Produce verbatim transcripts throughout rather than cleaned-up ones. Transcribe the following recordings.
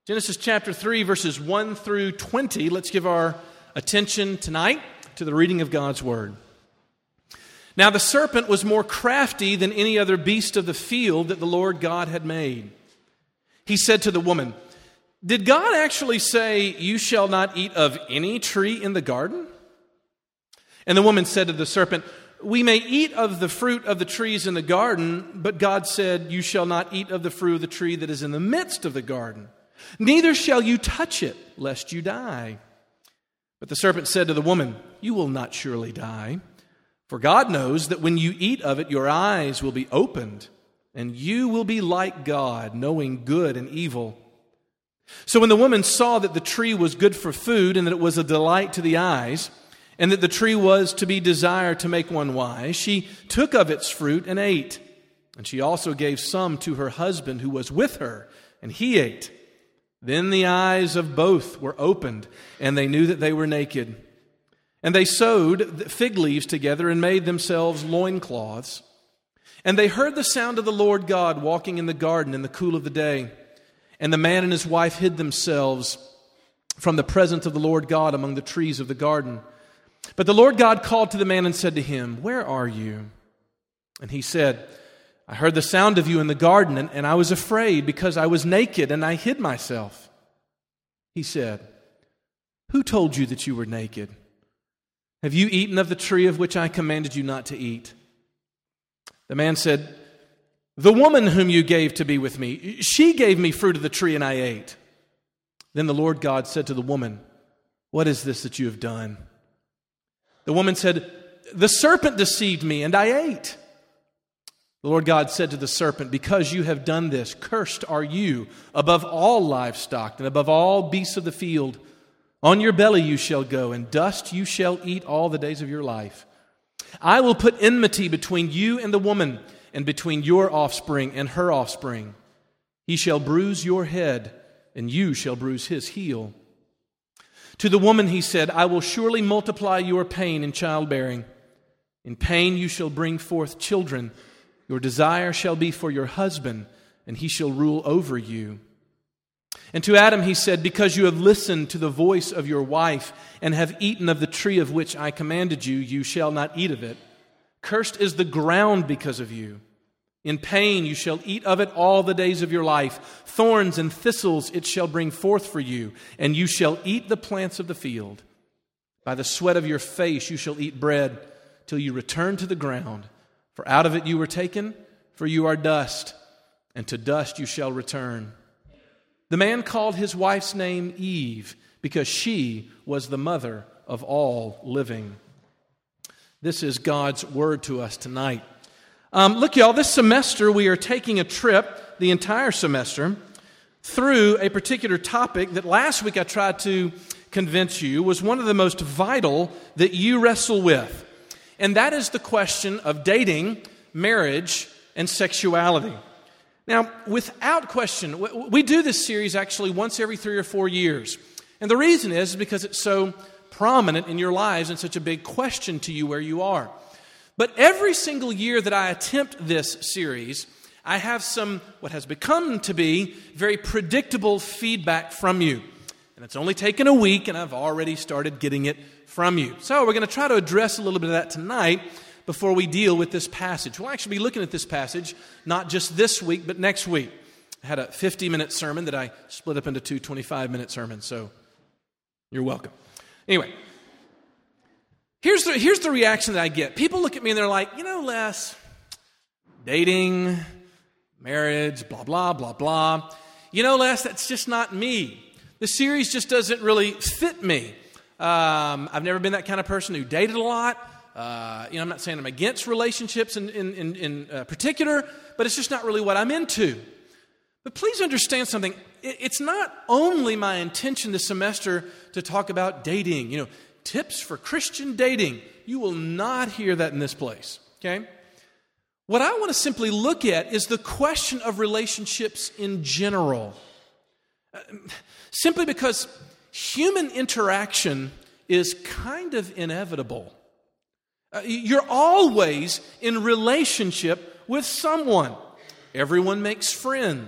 Genesis chapter three, verses one through twenty. Let's give our attention tonight to the reading of God's Word. Now the serpent was more crafty than any other beast of the field that the Lord God had made. He said to the woman, "Did God actually say, 'You shall not eat of any tree in the garden?'" And the woman said to the serpent, "We may eat of the fruit of the trees in the garden, but God said, 'You shall not eat of the fruit of the tree that is in the midst of the garden. Neither shall you touch it, lest you die.' But the serpent said to the woman, 'You will not surely die. For God knows that when you eat of it, your eyes will be opened, and you will be like God, knowing good and evil.' So when the woman saw that the tree was good for food, and that it was a delight to the eyes, and that the tree was to be desired to make one wise, she took of its fruit and ate. And she also gave some to her husband who was with her, and he ate. Then the eyes of both were opened, and they knew that they were naked. And they sewed fig leaves together and made themselves loincloths. And they heard the sound of the Lord God walking in the garden in the cool of the day. And the man and his wife hid themselves from the presence of the Lord God among the trees of the garden. But the Lord God called to the man and said to him, 'Where are you?' And he said, 'I heard the sound of you in the garden, and, and I was afraid because I was naked and I hid myself.' He said, 'Who told you that you were naked? Have you eaten of the tree of which I commanded you not to eat?' The man said, 'The woman whom you gave to be with me, she gave me fruit of the tree and I ate.' Then the Lord God said to the woman, 'What is this that you have done?' The woman said, 'The serpent deceived me and I ate.' The Lord God said to the serpent, 'Because you have done this, cursed are you above all livestock and above all beasts of the field. On your belly you shall go, and dust you shall eat all the days of your life. I will put enmity between you and the woman, and between your offspring and her offspring. He shall bruise your head, and you shall bruise his heel.' To the woman he said, 'I will surely multiply your pain in childbearing. In pain you shall bring forth children. Your desire shall be for your husband, and he shall rule over you.' And to Adam he said, 'Because you have listened to the voice of your wife, and have eaten of the tree of which I commanded you, you shall not eat of it. Cursed is the ground because of you. In pain you shall eat of it all the days of your life. Thorns and thistles it shall bring forth for you, and you shall eat the plants of the field. By the sweat of your face you shall eat bread, till you return to the ground. For out of it you were taken, for you are dust, and to dust you shall return.' The man called his wife's name Eve, because she was the mother of all living." This is God's word to us tonight. Um, look, y'all, this semester we are taking a trip, the entire semester, through a particular topic that last week I tried to convince you was one of the most vital that you wrestle with. And that is the question of dating, marriage, and sexuality. Now, without question, we do this series actually once every three or four years. And the reason is because it's so prominent in your lives and such a big question to you where you are. But every single year that I attempt this series, I have some, what has become to be, very predictable feedback from you. And it's only taken a week, and I've already started getting it from you. So we're going to try to address a little bit of that tonight before we deal with this passage. We'll actually be looking at this passage not just this week, but next week. I had a fifty-minute sermon that I split up into two twenty-five-minute sermons, so you're welcome. Anyway, here's the, here's the reaction that I get. People look at me and they're like, you know, Les, dating, marriage, blah, blah, blah, blah. You know, Les, that's just not me. The series just doesn't really fit me. Um, I've never been that kind of person who dated a lot. Uh, you know, I'm not saying I'm against relationships in, in, in, in uh, particular, but it's just not really what I'm into. But please understand something. It, it's not only my intention this semester to talk about dating, you know, tips for Christian dating. You will not hear that in this place, okay? What I want to simply look at is the question of relationships in general. Uh, simply because human interaction is kind of inevitable. Uh, you're always in relationship with someone. Everyone makes friends.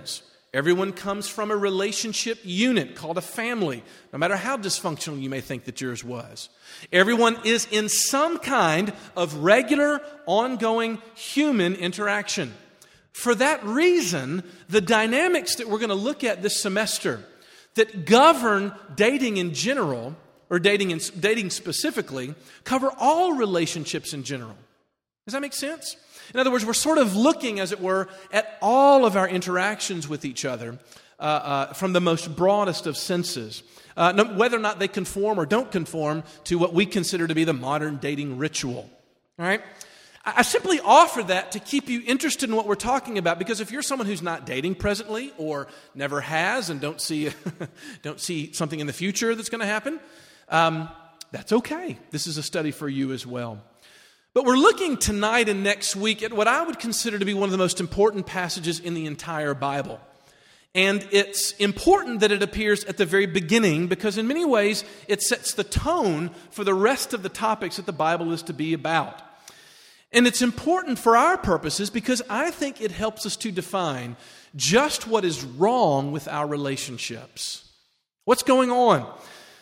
Everyone comes from a relationship unit called a family, no matter how dysfunctional you may think that yours was. Everyone is in some kind of regular, ongoing human interaction. For that reason, the dynamics that we're going to look at this semester that govern dating in general, or dating in, dating specifically, cover all relationships in general. Does that make sense? In other words, we're sort of looking, as it were, at all of our interactions with each other uh, uh, from the most broadest of senses, uh, no, whether or not they conform or don't conform to what we consider to be the modern dating ritual. All right? I, I simply offer that to keep you interested in what we're talking about, because if you're someone who's not dating presently or never has and don't see don't see something in the future that's going to happen, um, that's okay. This is a study for you as well. But we're looking tonight and next week at what I would consider to be one of the most important passages in the entire Bible. And it's important that it appears at the very beginning because in many ways it sets the tone for the rest of the topics that the Bible is to be about. And it's important for our purposes because I think it helps us to define just what is wrong with our relationships. What's going on?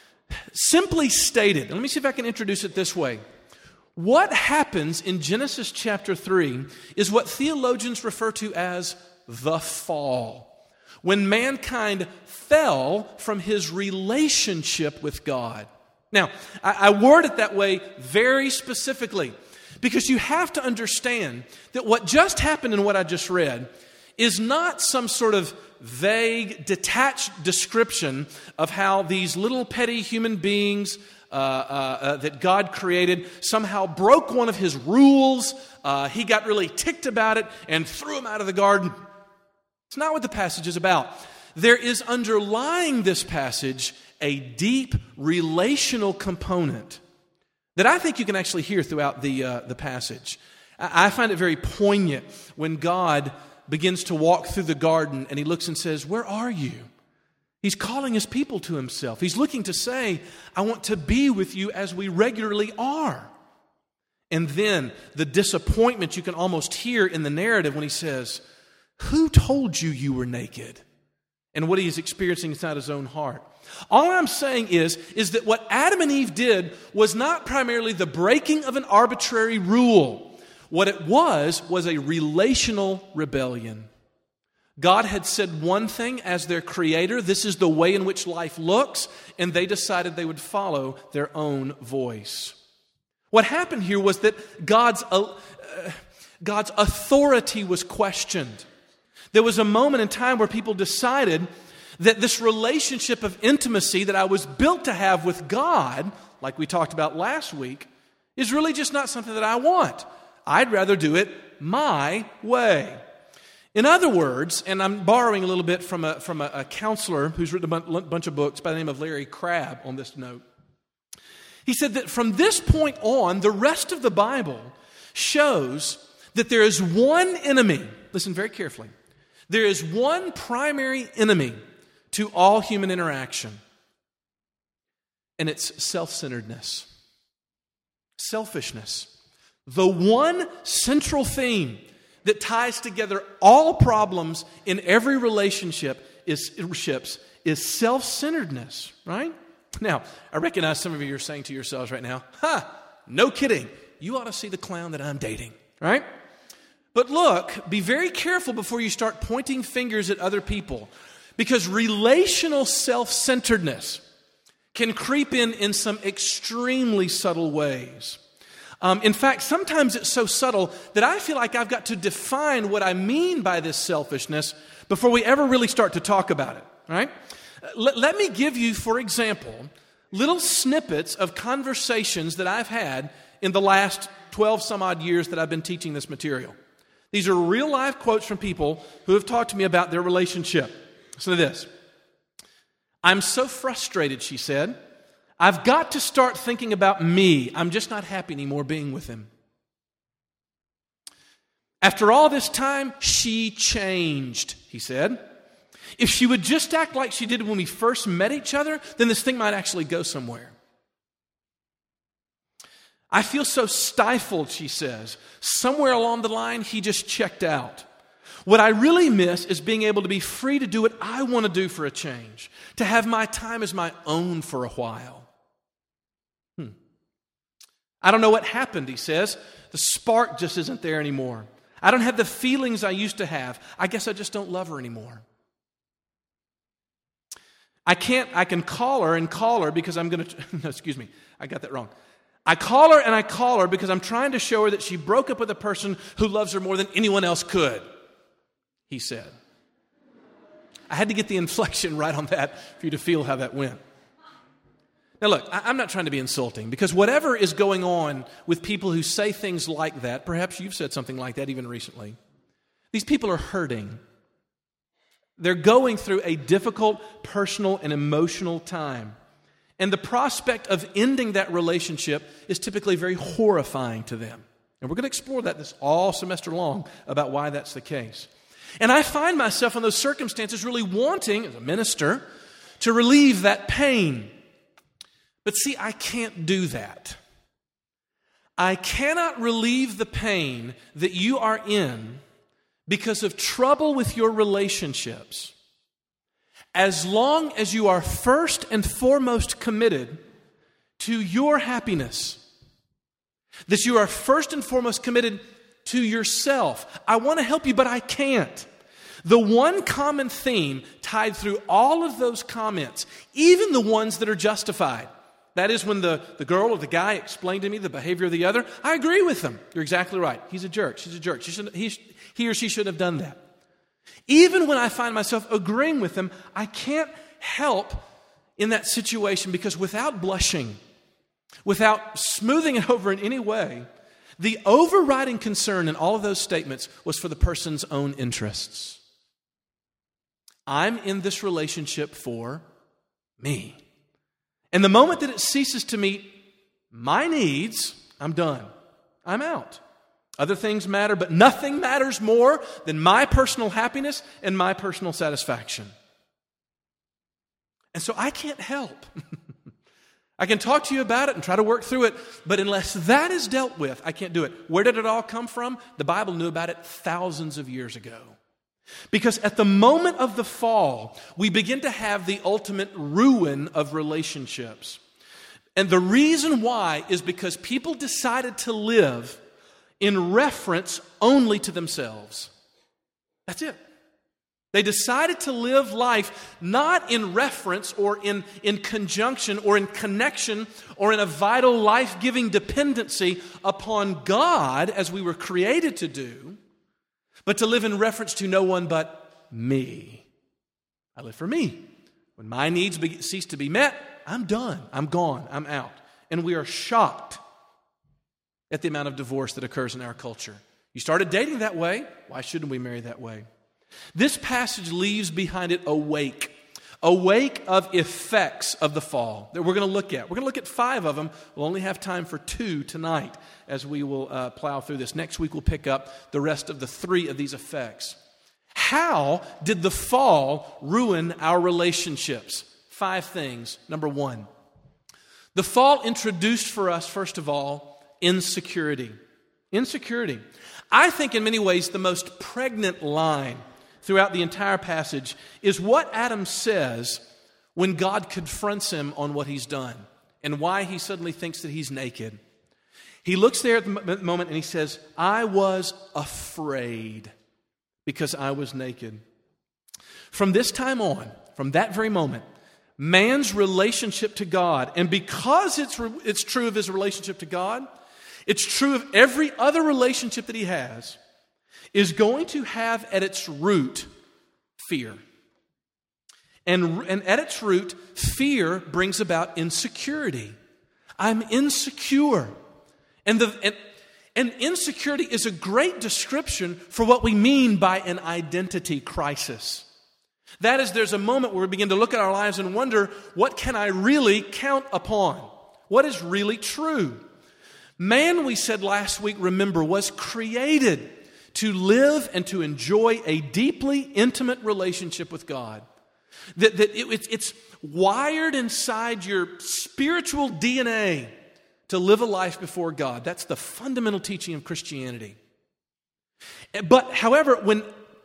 Simply stated, and let me see if I can introduce it this way. What happens in Genesis chapter three is what theologians refer to as the fall, when mankind fell from his relationship with God. Now, I, I word it that way very specifically because you have to understand that what just happened in what I just read is not some sort of vague, detached description of how these little petty human beings Uh, uh, uh, that God created somehow broke one of his rules. Uh, he got really ticked about it and threw him out of the garden. It's not what the passage is about. There is underlying this passage a deep relational component that I think you can actually hear throughout the uh, the passage. I, I find it very poignant when God begins to walk through the garden and he looks and says, "Where are you?" He's calling his people to himself. He's looking to say, I want to be with you as we regularly are. And then the disappointment you can almost hear in the narrative when he says, who told you you were naked? And what he is experiencing inside his own heart. All I'm saying is, is that what Adam and Eve did was not primarily the breaking of an arbitrary rule. What it was, was a relational rebellion. God had said one thing as their creator, this is the way in which life looks, and they decided they would follow their own voice. What happened here was that God's, uh, God's authority was questioned. There was a moment in time where people decided that this relationship of intimacy that I was built to have with God, like we talked about last week, is really just not something that I want. I'd rather do it my way. In other words, and I'm borrowing a little bit from a, from a, a counselor who's written a bunch of books by the name of Larry Crabb on this note. He said that from this point on, the rest of the Bible shows that there is one enemy. Listen very carefully. There is one primary enemy to all human interaction, and it's self-centeredness, selfishness. The one central theme that ties together all problems in every relationship is, is self-centeredness, right? Now, I recognize some of you are saying to yourselves right now, ha, no kidding. You ought to see the clown that I'm dating, right? But look, be very careful before you start pointing fingers at other people, because relational self-centeredness can creep in in some extremely subtle ways. Um, in fact, sometimes it's so subtle that I feel like I've got to define what I mean by this selfishness before we ever really start to talk about it, right? Let, let me give you, for example, little snippets of conversations that I've had in the last twelve some odd years that I've been teaching this material. These are real life quotes from people who have talked to me about their relationship. Listen to this. I'm so frustrated, she said. I've got to start thinking about me. I'm just not happy anymore being with him. After all this time, she changed, he said. If she would just act like she did when we first met each other, then this thing might actually go somewhere. I feel so stifled, she says. Somewhere along the line, he just checked out. What I really miss is being able to be free to do what I want to do for a change, to have my time as my own for a while. Hmm. I don't know what happened, he says. The spark just isn't there anymore. I don't have the feelings I used to have. I guess I just don't love her anymore. I can't, I can call her and call her because I'm going to, no, excuse me, I got that wrong. I call her and I call her because I'm trying to show her that she broke up with a person who loves her more than anyone else could, he said. I had to get the inflection right on that for you to feel how that went. Now look, I'm not trying to be insulting, because whatever is going on with people who say things like that, perhaps you've said something like that even recently, these people are hurting. They're going through a difficult personal and emotional time. And the prospect of ending that relationship is typically very horrifying to them. And we're going to explore that this all semester long about why that's the case. And I find myself in those circumstances really wanting, as a minister, to relieve that pain. But see, I can't do that. I cannot relieve the pain that you are in because of trouble with your relationships, as long as you are first and foremost committed to your happiness, that you are first and foremost committed to yourself. I want to help you, but I can't. The one common theme tied through all of those comments, even the ones that are justified, that is when the, the girl or the guy explained to me the behavior of the other, I agree with them. You're exactly right. He's a jerk. She's a jerk. She shouldn't, he, he or she shouldn't have done that. Even when I find myself agreeing with them, I can't help in that situation, because without blushing, without smoothing it over in any way, the overriding concern in all of those statements was for the person's own interests. I'm in this relationship for me. And the moment that it ceases to meet my needs, I'm done. I'm out. Other things matter, but nothing matters more than my personal happiness and my personal satisfaction. And so I can't help. I can talk to you about it and try to work through it, but unless that is dealt with, I can't do it. Where did it all come from? The Bible knew about it thousands of years ago. Because at the moment of the fall, we begin to have the ultimate ruin of relationships. And the reason why is because people decided to live in reference only to themselves. That's it. They decided to live life not in reference or in, in conjunction or in connection or in a vital life-giving dependency upon God as we were created to do, but to live in reference to no one but me. I live for me. When my needs be, cease to be met, I'm done. I'm gone. I'm out. And we are shocked at the amount of divorce that occurs in our culture. You started dating that way. Why shouldn't we marry that way? This passage leaves behind it a wake, a wake of effects of the fall that we're going to look at. We're going to look at five of them. We'll only have time for two tonight as we will uh, plow through this. Next week we'll pick up the rest of the three of these effects. How did the fall ruin our relationships? Five things. Number one, the fall introduced for us, first of all, insecurity. Insecurity. I think in many ways the most pregnant line throughout the entire passage is what Adam says when God confronts him on what he's done and why he suddenly thinks that he's naked. He looks there at the moment and he says, I was afraid because I was naked. From this time on, from that very moment, man's relationship to God, and because it's, re- it's true of his relationship to God, it's true of every other relationship that he has, is going to have at its root fear. And, and at its root, fear brings about insecurity. I'm insecure. And, the, and, and insecurity is a great description for what we mean by an identity crisis. That is, there's a moment where we begin to look at our lives and wonder, what can I really count upon? What is really true? Man, we said last week, remember, was created to live and to enjoy a deeply intimate relationship with God. That, that it, it's, it's wired inside your spiritual D N A to live a life before God. That's the fundamental teaching of Christianity. But, however, when,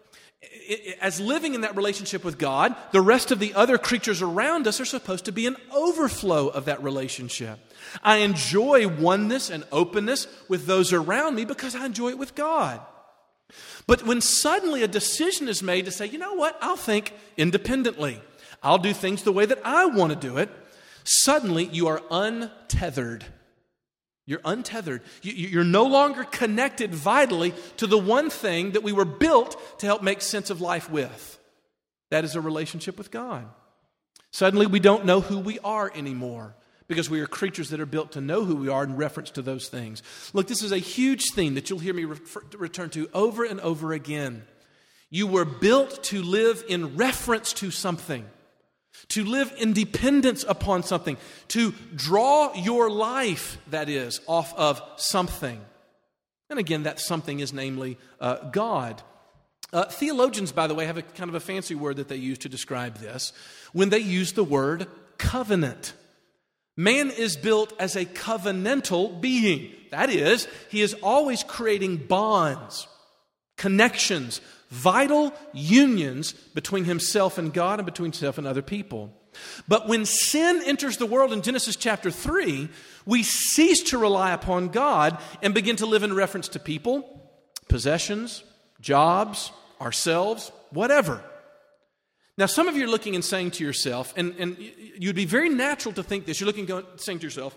as living in that relationship with God, the rest of the other creatures around us are supposed to be an overflow of that relationship. I enjoy oneness and openness with those around me because I enjoy it with God. But when suddenly a decision is made to say, you know what, I'll think independently. I'll do things the way that I want to do it. Suddenly you are untethered. You're untethered. You're no longer connected vitally to the one thing that we were built to help make sense of life with. That is a relationship with God. Suddenly we don't know who we are anymore because we are creatures that are built to know who we are in reference to those things. Look, this is a huge theme that you'll hear me refer, return to over and over again. You were built to live in reference to something. To live in dependence upon something, to draw your life, that is, off of something. And again, that something is namely uh, God. Uh, theologians, by the way, have a kind of a fancy word that they use to describe this when they use the word covenant. Man is built as a covenantal being. That is, he is always creating bonds, connections, vital unions between himself and God and between himself and other people. But when sin enters the world in Genesis chapter three, we cease to rely upon God and begin to live in reference to people, possessions, jobs, ourselves, whatever. Now, some of you are looking and saying to yourself, and, and you'd be very natural to think this, you're looking and saying to yourself,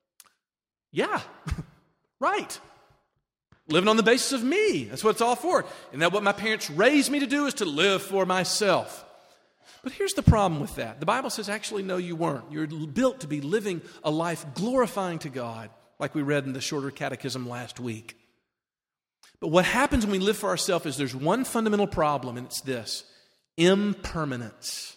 yeah, right. Living on the basis of me. That's what it's all for. And that what my parents raised me to do is to live for myself. But here's the problem with that. The Bible says, actually, no, you weren't. You're built to be living a life glorifying to God, like we read in the shorter catechism last week. But what happens when we live for ourselves is there's one fundamental problem, and it's this: impermanence.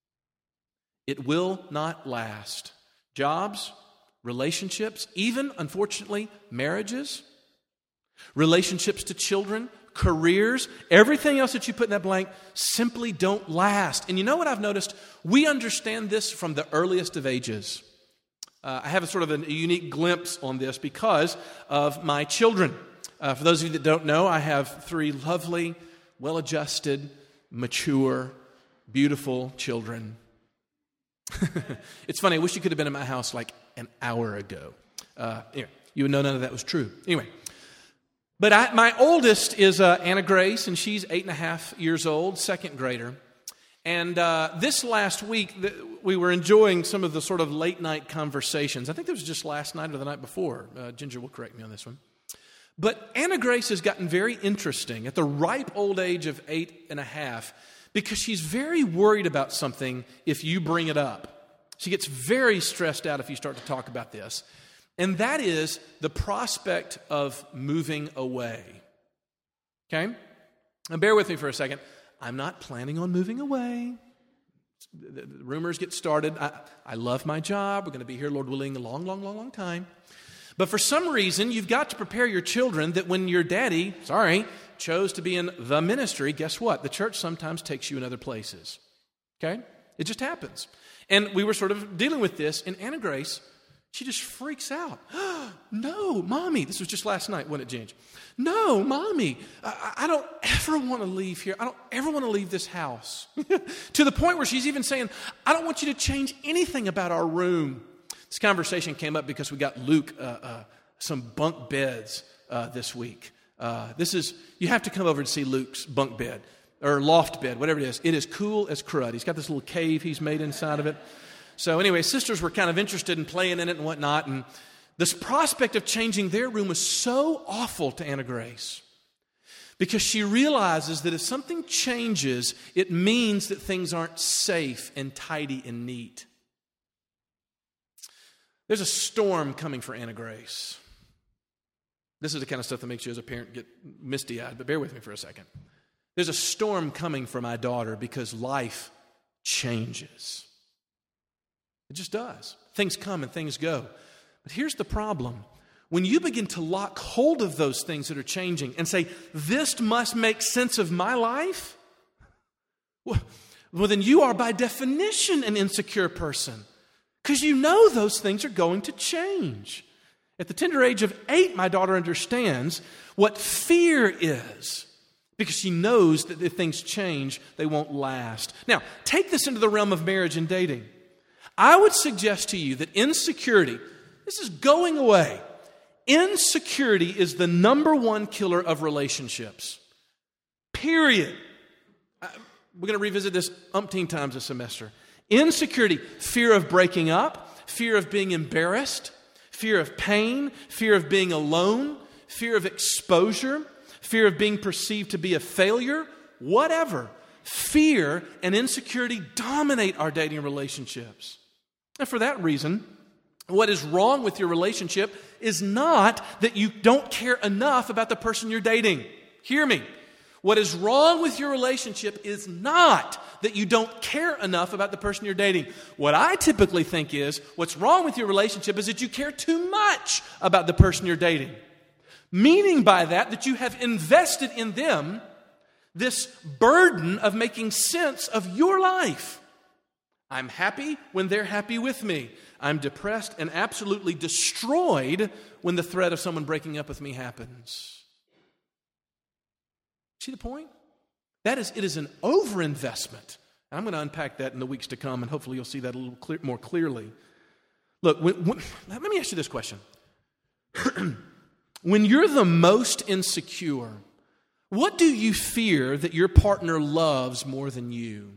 It will not last. Jobs, relationships, even, unfortunately, marriages, relationships to children, careers, everything else that you put in that blank simply don't last. And you know what I've noticed? We understand this from the earliest of ages. Uh, I have a sort of a unique glimpse on this because of my children. Uh, for those of you that don't know, I have three lovely, well-adjusted, mature, beautiful children. It's funny, I wish you could have been at my house like an hour ago. Uh, anyway, you would know none of that was true. Anyway. But I, my oldest is uh, Anna Grace, and she's eight and a half years old, second grader. And uh, this last week, the, we were enjoying some of the sort of late night conversations. I think it was just last night or the night before. Uh, Ginger will correct me on this one. But Anna Grace has gotten very interesting at the ripe old age of eight and a half because she's very worried about something if you bring it up. She gets very stressed out if you start to talk about this. And that is the prospect of moving away. Okay? Now bear with me for a second. I'm not planning on moving away. The rumors get started. I, I love my job. We're going to be here, Lord willing, a long, long, long, long time. But for some reason, you've got to prepare your children that when your daddy, sorry, chose to be in the ministry, guess what? The church sometimes takes you in other places. Okay? It just happens. And we were sort of dealing with this, and Anna Grace, she just freaks out. No, Mommy. This was just last night, wasn't it, Ginge? No, Mommy. I, I don't ever want to leave here. I don't ever want to leave this house. To the point where she's even saying, I don't want you to change anything about our room. This conversation came up because we got Luke uh, uh, some bunk beds uh, this week. Uh, this is, you have to come over and see Luke's bunk bed or loft bed, whatever it is. It is cool as crud. He's got this little cave he's made inside of it. So anyway, sisters were kind of interested in playing in it and whatnot. And this prospect of changing their room was so awful to Anna Grace because she realizes that if something changes, it means that things aren't safe and tidy and neat. There's a storm coming for Anna Grace. This is the kind of stuff that makes you as a parent get misty-eyed, but bear with me for a second. There's a storm coming for my daughter because life changes. It just does. Things come and things go. But here's the problem. When you begin to lock hold of those things that are changing and say, this must make sense of my life, well, well then you are by definition an insecure person. Because you know those things are going to change. At the tender age of eight, my daughter understands what fear is. because she knows that if things change, they won't last. Now, take this into the realm of marriage and dating. I would suggest to you that insecurity, this is going away. Insecurity is the number one killer of relationships. Period. We're going to revisit this umpteen times a semester. Insecurity, fear of breaking up, fear of being embarrassed, fear of pain, fear of being alone, fear of exposure, fear of being perceived to be a failure, whatever. Fear and insecurity dominate our dating relationships. And for that reason, what is wrong with your relationship is not that you don't care enough about the person you're dating. Hear me. What is wrong with your relationship is not that you don't care enough about the person you're dating. What I typically think is, what's wrong with your relationship is that you care too much about the person you're dating. Meaning by that, that you have invested in them this burden of making sense of your life. I'm happy when they're happy with me. I'm depressed and absolutely destroyed when the threat of someone breaking up with me happens. See the point? That is, it is an overinvestment. I'm going to unpack that in the weeks to come, and hopefully you'll see that a little clear, more clearly. Look, when, when, let me ask you this question. When you're the most insecure, what do you fear that your partner loves more than you?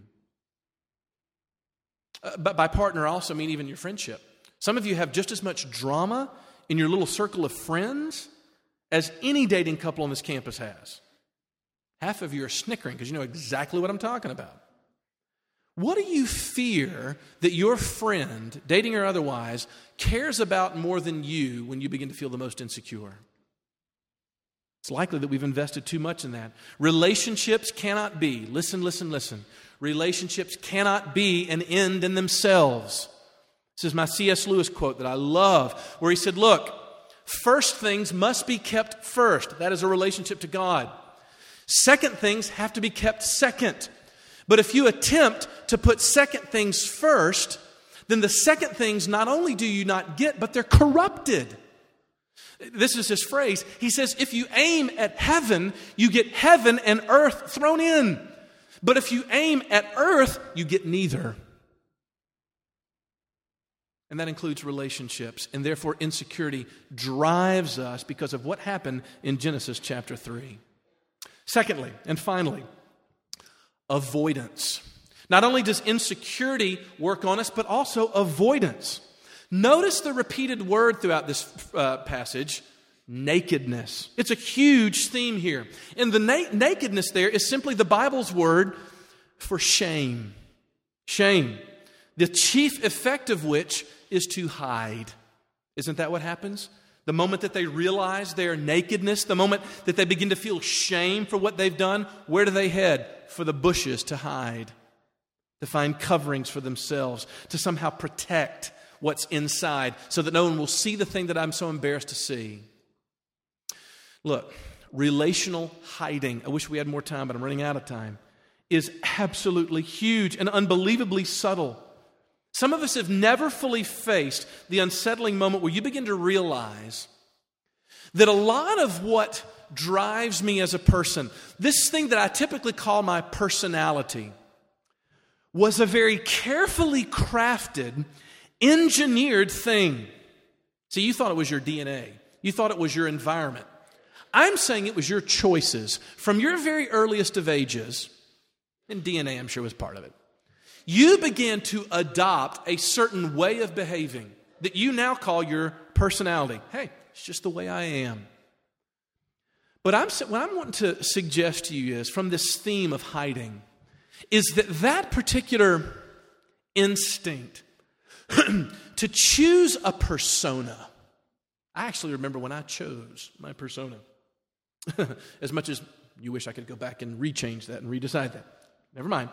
Uh, but by partner, I also mean even your friendship. Some of you have just as much drama in your little circle of friends as any dating couple on this campus has. Half of you are snickering because you know exactly what I'm talking about. What do you fear that your friend, dating or otherwise, cares about more than you when you begin to feel the most insecure? It's likely that we've invested too much in that. Relationships cannot be, listen, listen, listen. Relationships cannot be an end in themselves. This is my C S Lewis quote that I love, where he said, look, first things must be kept first. That is a relationship to God. Second things have to be kept second. But if you attempt to put second things first, then the second things not only do you not get, but they're corrupted. This is his phrase. He says, if you aim at heaven, you get heaven and earth thrown in. But if you aim at earth, you get neither. And that includes relationships. And therefore, insecurity drives us because of what happened in Genesis chapter three. Secondly, and finally, avoidance. Not only does insecurity work on us, but also avoidance. Notice the repeated word throughout this uh, passage, nakedness. It's a huge theme here. And the na- nakedness there is simply the Bible's word for shame. Shame. The chief effect of which is to hide. Isn't that what happens? The moment that they realize their nakedness, the moment that they begin to feel shame for what they've done, where do they head? For the bushes to hide, to find coverings for themselves, to somehow protect what's inside so that no one will see the thing that I'm so embarrassed to see. Look, relational hiding, I wish we had more time, but I'm running out of time, is absolutely huge and unbelievably subtle. Some of us have never fully faced the unsettling moment where you begin to realize that a lot of what drives me as a person, this thing that I typically call my personality, was a very carefully crafted, engineered thing. See, you thought it was your D N A. You thought it was your environment. I'm saying it was your choices from your very earliest of ages, and D N A I'm sure was part of it. You began to adopt a certain way of behaving that you now call your personality. Hey, it's just the way I am. But I'm, what I'm wanting to suggest to you is, from this theme of hiding, is that that particular instinct to choose a persona. I actually remember when I chose my persona. As much as you wish I could go back and rechange that and redecide that. Never mind.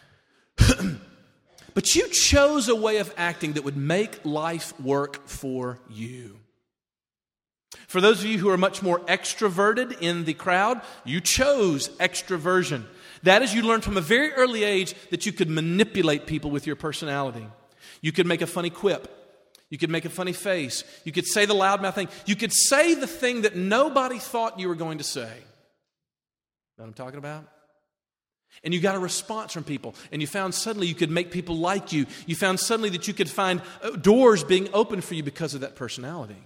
But you chose a way of acting that would make life work for you. For those of you who are much more extroverted in the crowd, you chose extroversion. That is, you learned from a very early age that you could manipulate people with your personality. You could make a funny quip. You could make a funny face. You could say the loudmouth thing. You could say the thing that nobody thought you were going to say. Know what I'm talking about? And you got a response from people, and you found suddenly you could make people like you. You found suddenly that you could find doors being opened for you because of that personality.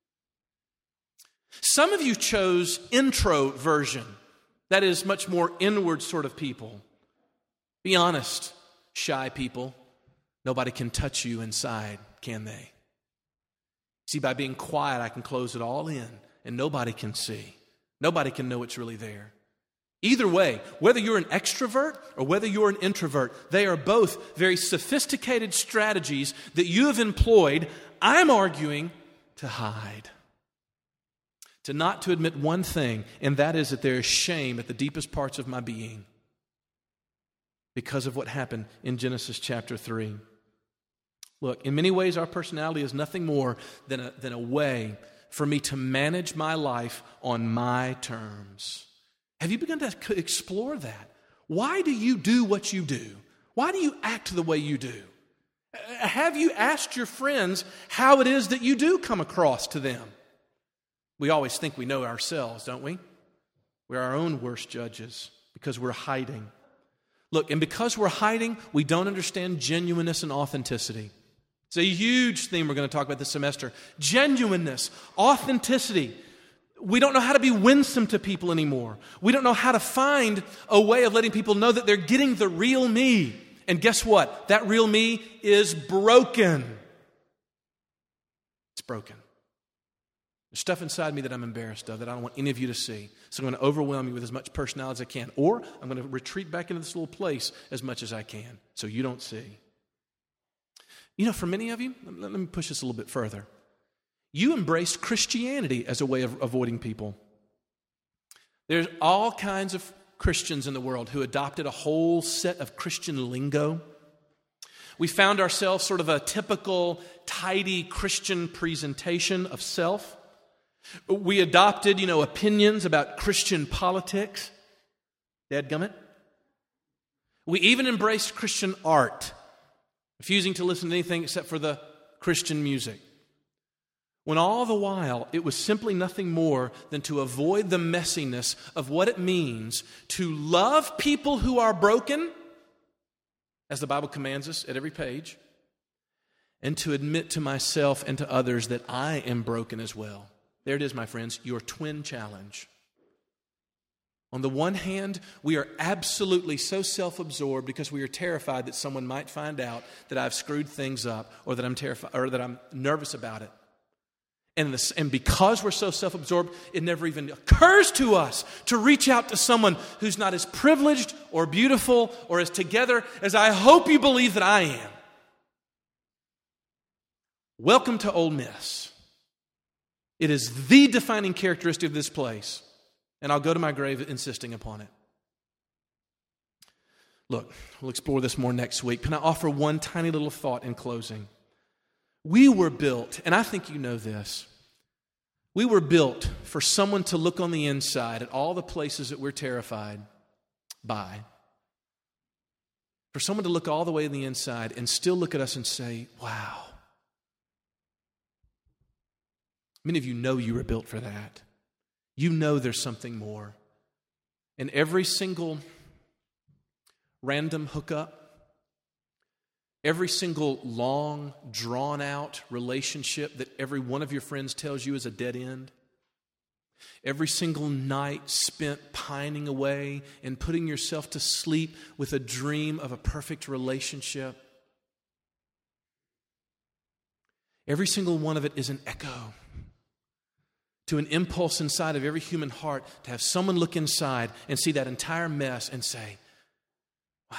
Some of you chose introversion. That is much more inward sort of people. Be honest, shy people. Nobody can touch you inside, can they? See, by being quiet, I can close it all in, and nobody can see. Nobody can know it's really there. Either way, whether you're an extrovert or whether you're an introvert, they are both very sophisticated strategies that you have employed, I'm arguing, to hide. To not to admit one thing, and that is that there is shame at the deepest parts of my being because of what happened in Genesis chapter three. Look, in many ways, our personality is nothing more than a, than a way for me to manage my life on my terms. Have you begun to explore that? Why do you do what you do? Why do you act the way you do? Have you asked your friends how it is that you do come across to them? We always think we know ourselves, don't we? We're our own worst judges because we're hiding. Look, and because we're hiding, we don't understand genuineness and authenticity. It's a huge theme we're going to talk about this semester. Genuineness, authenticity. We don't know how to be winsome to people anymore. We don't know how to find a way of letting people know that they're getting the real me. And guess what? That real me is broken. It's broken. There's stuff inside me that I'm embarrassed of that I don't want any of you to see. So I'm going to overwhelm you with as much personality as I can. Or I'm going to retreat back into this little place as much as I can so you don't see. You know, for many of you, let me push this a little bit further. You embraced Christianity as a way of avoiding people. There's all kinds of Christians in the world who adopted a whole set of Christian lingo. We found ourselves sort of a typical, tidy Christian presentation of self. We adopted, you know, opinions about Christian politics. Dadgummit. We even embraced Christian art, refusing to listen to anything except for the Christian music. When all the while, it was simply nothing more than to avoid the messiness of what it means to love people who are broken, as the Bible commands us at every page, and to admit to myself and to others that I am broken as well. There it is, my friends, your twin challenge. On the one hand, we are absolutely so self-absorbed because we are terrified that someone might find out that I've screwed things up or that I'm terrified or that I'm nervous about it. And, this, and because we're so self-absorbed, it never even occurs to us to reach out to someone who's not as privileged or beautiful or as together as I hope you believe that I am. Welcome to Ole Miss. It is the defining characteristic of this place, and I'll go to my grave insisting upon it. Look, we'll explore this more next week. Can I offer one tiny little thought in closing? We were built, and I think you know this, we were built for someone to look on the inside at all the places that we're terrified by. For someone to look all the way on the inside and still look at us and say, wow. Many of you know you were built for that. You know there's something more. And every single random hookup, every single long, drawn-out relationship that every one of your friends tells you is a dead end, every single night spent pining away and putting yourself to sleep with a dream of a perfect relationship, every single one of it is an echo to an impulse inside of every human heart to have someone look inside and see that entire mess and say, wow,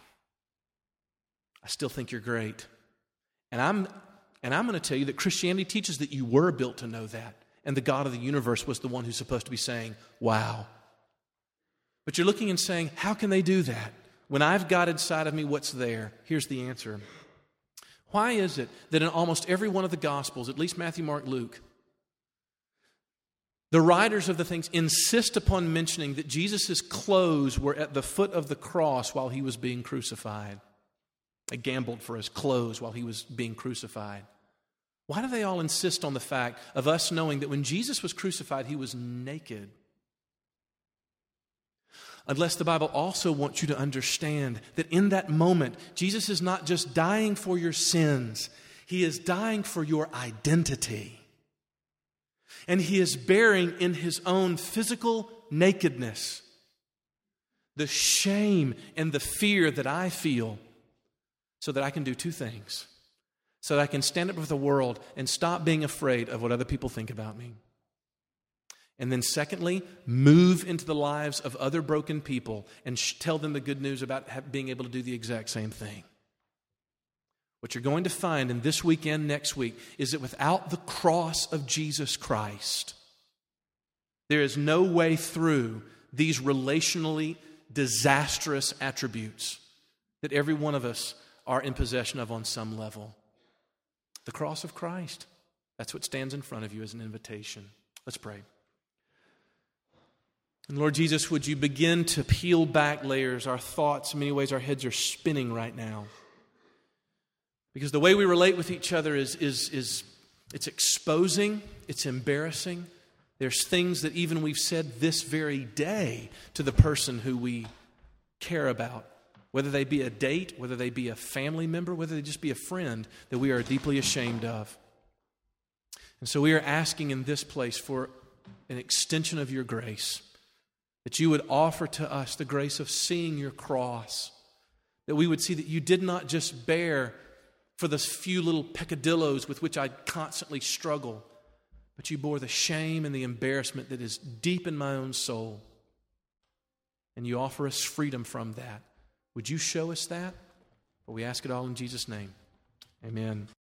I still think you're great. And I'm and I'm going to tell you that Christianity teaches that you were built to know that. And the God of the universe was the one who's supposed to be saying, wow. But you're looking and saying, how can they do that? When I've got inside of me what's there, here's the answer. Why is it that in almost every one of the Gospels, at least Matthew, Mark, Luke, the writers of the things insist upon mentioning that Jesus' clothes were at the foot of the cross while he was being crucified? They gambled for his clothes while he was being crucified. Why do they all insist on the fact of us knowing that when Jesus was crucified, he was naked? Unless the Bible also wants you to understand that in that moment, Jesus is not just dying for your sins, He is dying for your identity. And He is bearing in His own physical nakedness the shame and the fear that I feel, so that I can do two things. So that I can stand up with the world and stop being afraid of what other people think about me. And then secondly, move into the lives of other broken people and sh- tell them the good news about ha- being able to do the exact same thing. What you're going to find in this weekend, next week, is that without the cross of Jesus Christ, there is no way through these relationally disastrous attributes that every one of us are in possession of on some level. The cross of Christ. That's what stands in front of you as an invitation. Let's pray. And Lord Jesus, would you begin to peel back layers? Our thoughts, in many ways, our heads are spinning right now. Because the way we relate with each other is, is, is it's exposing, it's embarrassing. There's things that even we've said this very day to the person who we care about, whether they be a date, whether they be a family member, whether they just be a friend, that we are deeply ashamed of. And so we are asking in this place for an extension of your grace, that you would offer to us the grace of seeing your cross, that we would see that you did not just bear for the few little peccadillos with which I constantly struggle, but you bore the shame and the embarrassment that is deep in my own soul. And you offer us freedom from that. Would you show us that? Well, we ask it all in Jesus' name. Amen.